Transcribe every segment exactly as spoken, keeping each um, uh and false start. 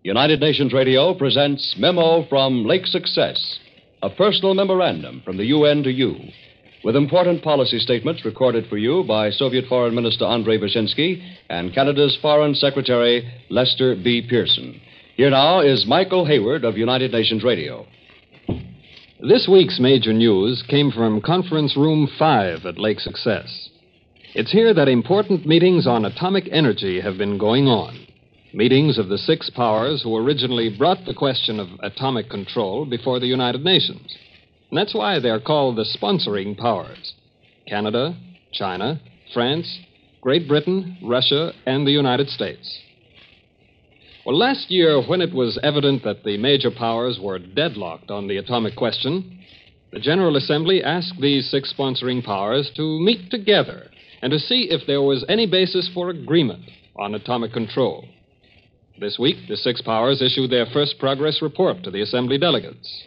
United Nations Radio presents Memo from Lake Success, a personal memorandum from the U N to you, with important policy statements recorded for you by Soviet Foreign Minister Andrei Vyshinsky and Canada's Foreign Secretary Lester B. Pearson. Here now is Michael Hayward of United Nations Radio. This week's major news came from Conference Room five at Lake Success. It's here that important meetings on atomic energy have been going on. Meetings of the six powers who originally brought the question of atomic control before the United Nations. And that's why they're called the sponsoring powers. Canada, China, France, Great Britain, Russia, and the United States. Well, last year, when it was evident that the major powers were deadlocked on the atomic question, the General Assembly asked these six sponsoring powers to meet together and to see if there was any basis for agreement on atomic control. This week, the six powers issued their first progress report to the Assembly delegates.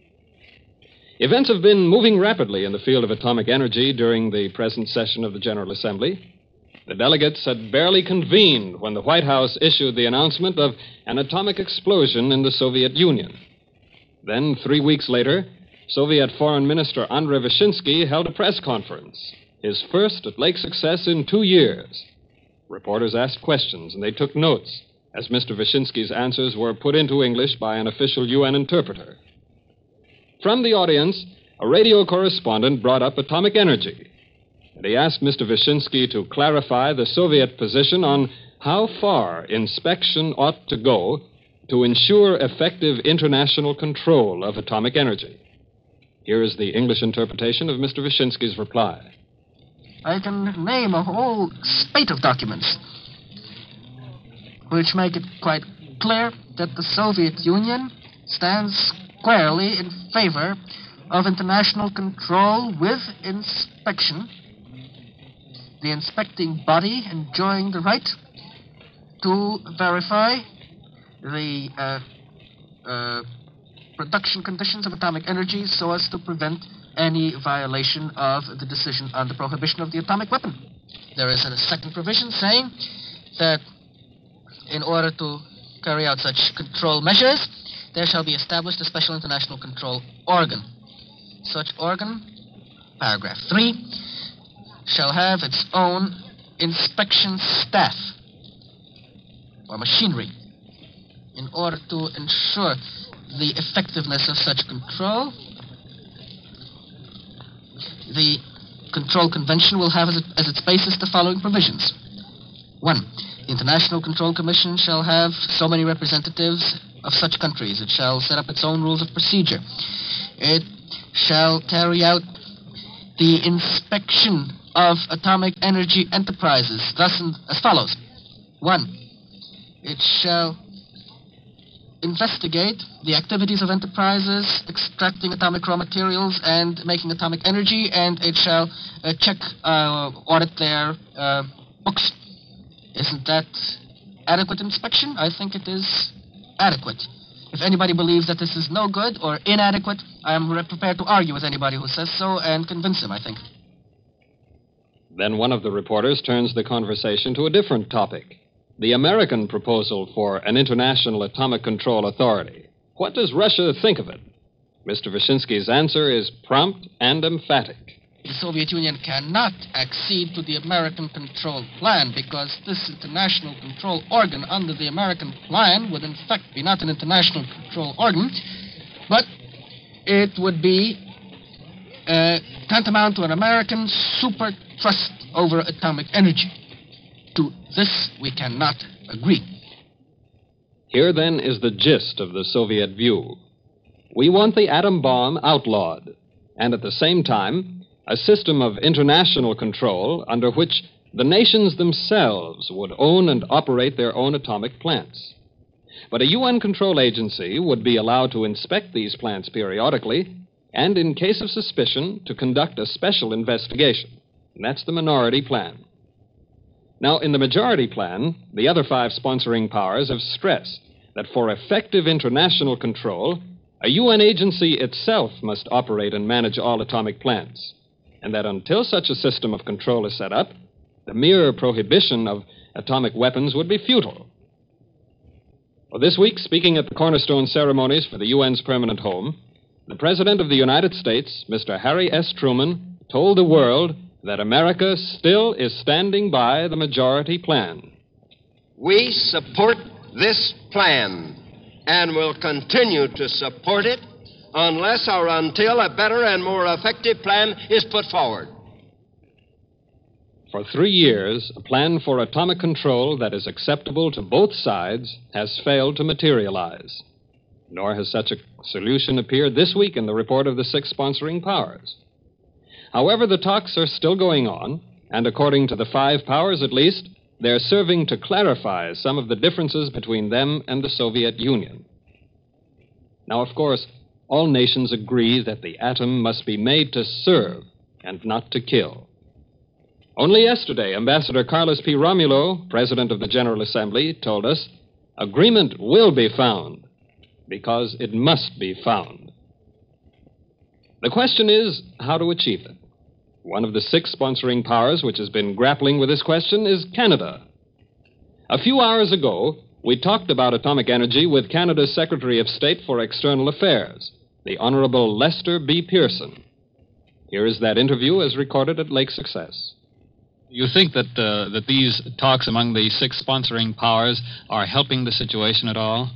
Events have been moving rapidly in the field of atomic energy during the present session of the General Assembly. The delegates had barely convened when the White House issued the announcement of an atomic explosion in the Soviet Union. Then, three weeks later, Soviet Foreign Minister Andrei Vyshinsky held a press conference, his first at Lake Success in two years. Reporters asked questions, and they took notes as Mister Vyshinsky's answers were put into English by an official U N interpreter. From the audience, a radio correspondent brought up atomic energy, and he asked Mister Vyshinsky to clarify the Soviet position on how far inspection ought to go to ensure effective international control of atomic energy. Here is the English interpretation of Mister Vyshinsky's reply. I can name a whole spate of documents which make it quite clear that the Soviet Union stands squarely in favor of international control with inspection, the inspecting body enjoying the right to verify the uh, uh, production conditions of atomic energy so as to prevent any violation of the decision on the prohibition of the atomic weapon. There is a second provision saying that in order to carry out such control measures, there shall be established a special international control organ. Such organ, paragraph three, shall have its own inspection staff or machinery in order to ensure the effectiveness of such control. The Control Convention will have as, it, as its basis the following provisions. One, the International Control Commission shall have so many representatives of such countries. It shall set up its own rules of procedure. It shall carry out the inspection of atomic energy enterprises, thus in, as follows. One, it shall investigate the activities of enterprises extracting atomic raw materials and making atomic energy, and it shall uh, check, uh, audit their uh, books. Isn't that adequate inspection? I think it is adequate. If anybody believes that this is no good or inadequate, I am prepared to argue with anybody who says so and convince him, I think. Then one of the reporters turns the conversation to a different topic. The American proposal for an international atomic control authority. What does Russia think of it? Mister Vyshinsky's answer is prompt and emphatic. The Soviet Union cannot accede to the American control plan because this international control organ under the American plan would in fact be not an international control organ, but it would be uh, tantamount to an American super trust over atomic energy. To this, we cannot agree. Here, then, is the gist of the Soviet view. We want the atom bomb outlawed, and at the same time, a system of international control under which the nations themselves would own and operate their own atomic plants. But a U N control agency would be allowed to inspect these plants periodically, and in case of suspicion, to conduct a special investigation. And that's the minority plan. Now, in the majority plan, the other five sponsoring powers have stressed that for effective international control, a U N agency itself must operate and manage all atomic plants, and that until such a system of control is set up, the mere prohibition of atomic weapons would be futile. Well, this week, speaking at the cornerstone ceremonies for the U N's permanent home, the President of the United States, Mister Harry S. Truman, told the world that America still is standing by the majority plan. We support this plan and will continue to support it unless or until a better and more effective plan is put forward. For three years, a plan for atomic control that is acceptable to both sides has failed to materialize. Nor has such a solution appeared this week in the report of the six sponsoring powers. However, the talks are still going on, and according to the five powers at least, they're serving to clarify some of the differences between them and the Soviet Union. Now, of course, all nations agree that the atom must be made to serve and not to kill. Only yesterday, Ambassador Carlos P. Romulo, President of the General Assembly, told us agreement will be found because it must be found. The question is how to achieve it. One of the six sponsoring powers which has been grappling with this question is Canada. A few hours ago, we talked about atomic energy with Canada's Secretary of State for External Affairs, the Honorable Lester B. Pearson. Here is that interview as recorded at Lake Success. You think that uh, that these talks among the six sponsoring powers are helping the situation at all?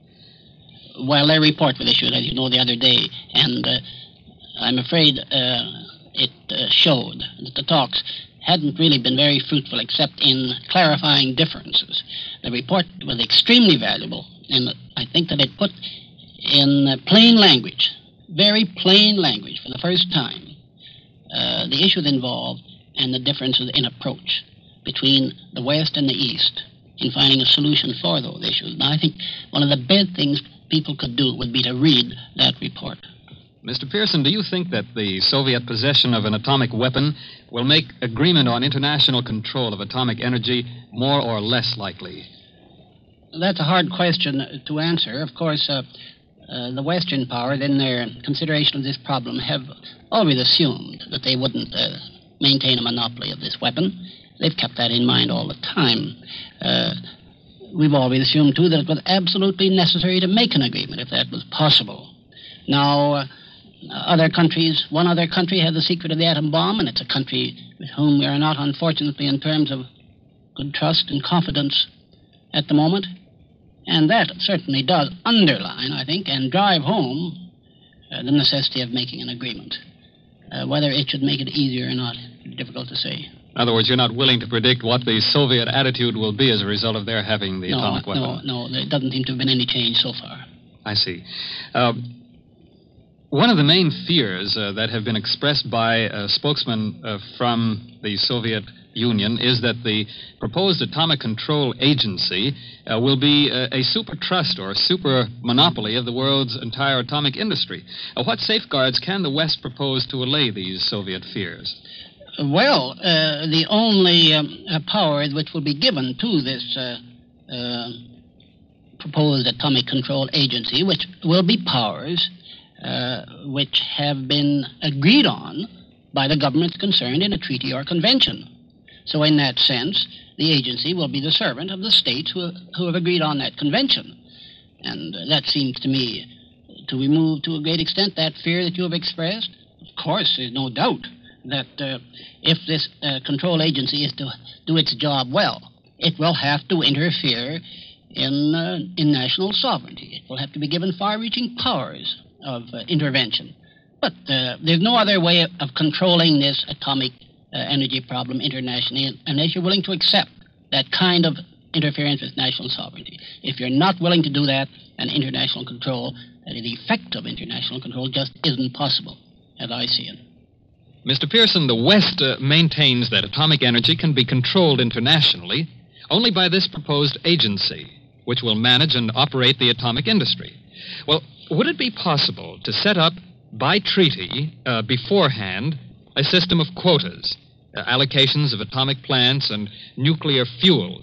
Well, their report was issued, as you know, the other day, and uh, I'm afraid uh, it uh, showed that the talks hadn't really been very fruitful except in clarifying differences. The report was extremely valuable, and I think that it put in uh, plain language, very plain language for the first time, uh, the issues involved and the differences in approach between the West and the East in finding a solution for those issues. Now, I think one of the best things people could do would be to read that report. Mister Pearson, do you think that the Soviet possession of an atomic weapon will make agreement on international control of atomic energy more or less likely? That's a hard question to answer. Of course, uh, uh, the Western powers, in their consideration of this problem, have always assumed that they wouldn't uh, maintain a monopoly of this weapon. They've kept that in mind all the time. Uh, we've always assumed, too, that it was absolutely necessary to make an agreement if that was possible. Now, uh, other countries, one other country has the secret of the atom bomb, and it's a country with whom we are not, unfortunately, in terms of good trust and confidence at the moment. And that certainly does underline, I think, and drive home uh, the necessity of making an agreement. Uh, whether it should make it easier or not, difficult to say. In other words, you're not willing to predict what the Soviet attitude will be as a result of their having the no, atomic weapon. No, no, there doesn't seem to have been any change so far. I see. Uh, one of the main fears uh, that have been expressed by a spokesman uh, from the Soviet Union is that the proposed atomic control agency uh, will be a, a super trust or a super monopoly of the world's entire atomic industry. Uh, what safeguards can the West propose to allay these Soviet fears? Well, uh, the only um, uh, powers which will be given to this uh, uh, proposed atomic control agency, which will be powers uh, which have been agreed on by the governments concerned in a treaty or convention. So in that sense, the agency will be the servant of the states who, who have agreed on that convention. And uh, that seems to me to remove to a great extent that fear that you have expressed. Of course, there's no doubt that uh, if this uh, control agency is to do its job well, it will have to interfere in, uh, in national sovereignty. It will have to be given far-reaching powers of uh, intervention. But uh, there's no other way of controlling this atomic uh, energy problem internationally unless you're willing to accept that kind of interference with national sovereignty. If you're not willing to do that, then international control, uh, the effect of international control just isn't possible, as I see it. Mister Pearson, the West uh, maintains that atomic energy can be controlled internationally only by this proposed agency, which will manage and operate the atomic industry. Well, would it be possible to set up, by treaty, uh, beforehand, a system of quotas, uh, allocations of atomic plants and nuclear fuels,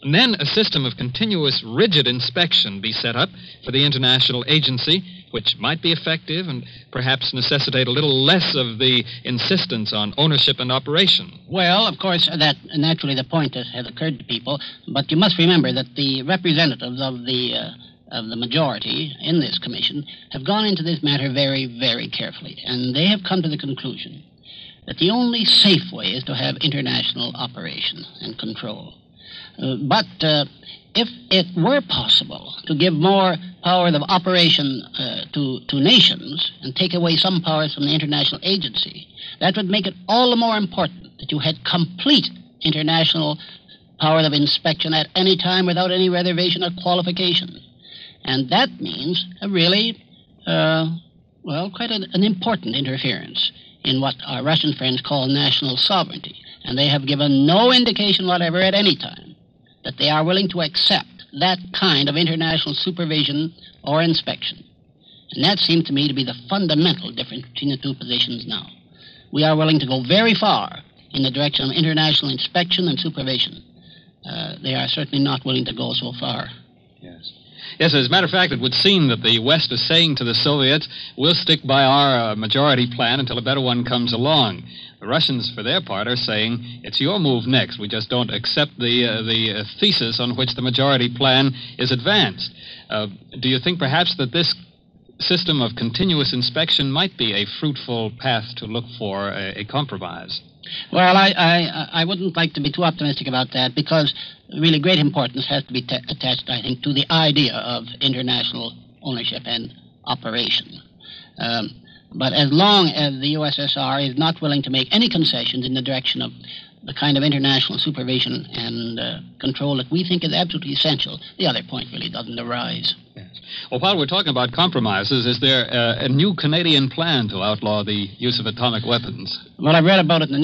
And then a system of continuous, rigid inspection be set up for the international agency, which might be effective and perhaps necessitate a little less of the insistence on ownership and operation. Well, of course, that naturally the point has, has occurred to people, but you must remember that the representatives of the uh, of the majority in this commission have gone into this matter very, very carefully, and they have come to the conclusion that the only safe way is to have international operation and control. Uh, but uh, if it were possible to give more power of operation uh, to, to nations and take away some powers from the international agency, that would make it all the more important that you had complete international power of inspection at any time without any reservation or qualification. And that means a really, uh, well, quite an, an important interference in what our Russian friends call national sovereignty. And they have given no indication whatever at any time that they are willing to accept that kind of international supervision or inspection. And that seems to me to be the fundamental difference between the two positions now. We are willing to go very far in the direction of international inspection and supervision. Uh, they are certainly not willing to go so far. Yes. Yes, as a matter of fact, it would seem that the West is saying to the Soviets, we'll stick by our uh, majority plan until a better one comes along. The Russians, for their part, are saying, it's your move next. We just don't accept the, uh, the uh, thesis on which the majority plan is advanced. Uh, do you think perhaps that this system of continuous inspection might be a fruitful path to look for a, a compromise? Well, I, I, I wouldn't like to be too optimistic about that because really great importance has to be t- attached, I think, to the idea of international ownership and operation. Um, but as long as the U S S R is not willing to make any concessions in the direction of the kind of international supervision and uh, control that we think is absolutely essential, the other point really doesn't arise. Yes. Well, while we're talking about compromises, is there uh, a new Canadian plan to outlaw the use of atomic weapons? Well, I've read about it in the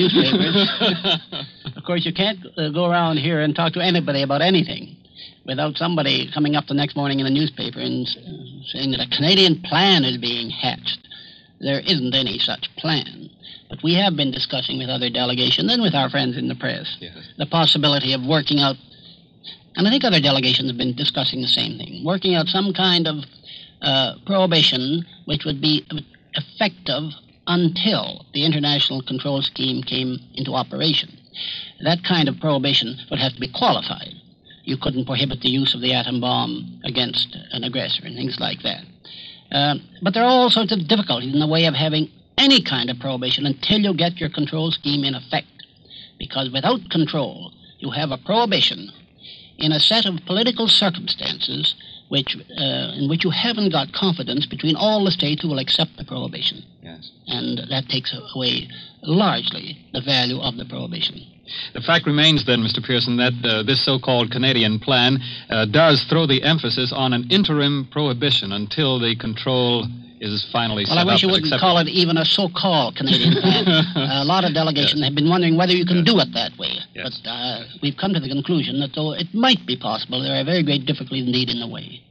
newspapers. Of course, you can't uh, go around here and talk to anybody about anything without somebody coming up the next morning in the newspaper and uh, saying that a Canadian plan is being hatched. There isn't any such plan. But we have been discussing with other delegations and with our friends in the press yes. the possibility of working out, and I think other delegations have been discussing the same thing, working out some kind of uh, prohibition which would be effective until the international control scheme came into operation. That kind of prohibition would have to be qualified. You couldn't prohibit the use of the atom bomb against an aggressor and things like that. Uh, but there are all sorts of difficulties in the way of having any kind of prohibition until you get your control scheme in effect. Because without control, you have a prohibition in a set of political circumstances which, uh, in which you haven't got confidence between all the states who will accept the prohibition. Yes. And that takes away largely the value of the prohibition. The fact remains, then, Mister Pearson, that uh, this so-called Canadian plan uh, does throw the emphasis on an interim prohibition until the control is finally set up. Well, I wish you and wouldn't accepted. call it even a so-called Canadian plan. uh, a lot of delegations Yes. have been wondering whether you can Yes. do it that way. Yes. But uh, we've come to the conclusion that though it might be possible, there are very great difficulties indeed in the way.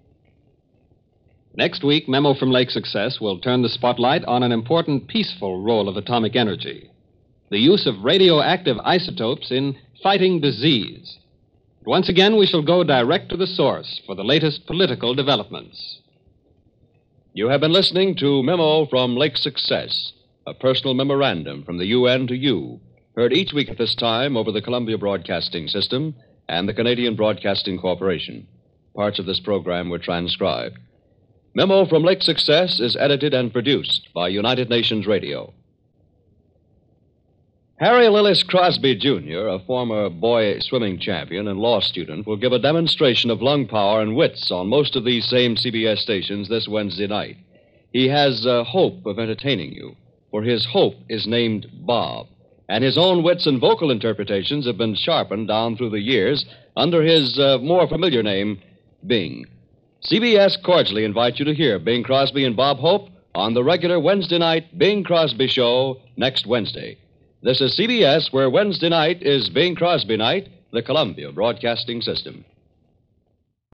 Next week, Memo from Lake Success will turn the spotlight on an important peaceful role of atomic energy, the use of radioactive isotopes in fighting disease. Once again, we shall go direct to the source for the latest political developments. You have been listening to Memo from Lake Success, a personal memorandum from the U N to you, heard each week at this time over the Columbia Broadcasting System and the Canadian Broadcasting Corporation. Parts of this program were transcribed. Memo from Lake Success is edited and produced by United Nations Radio. Harry Lillis Crosby, Junior, a former boy swimming champion and law student, will give a demonstration of lung power and wits on most of these same C B S stations this Wednesday night. He has uh, hope of entertaining you, for his hope is named Bob, and his own wits and vocal interpretations have been sharpened down through the years under his uh, more familiar name, Bing. C B S cordially invites you to hear Bing Crosby and Bob Hope on the regular Wednesday night Bing Crosby Show next Wednesday. This is C B S, where Wednesday night is Bing Crosby night, the Columbia Broadcasting System.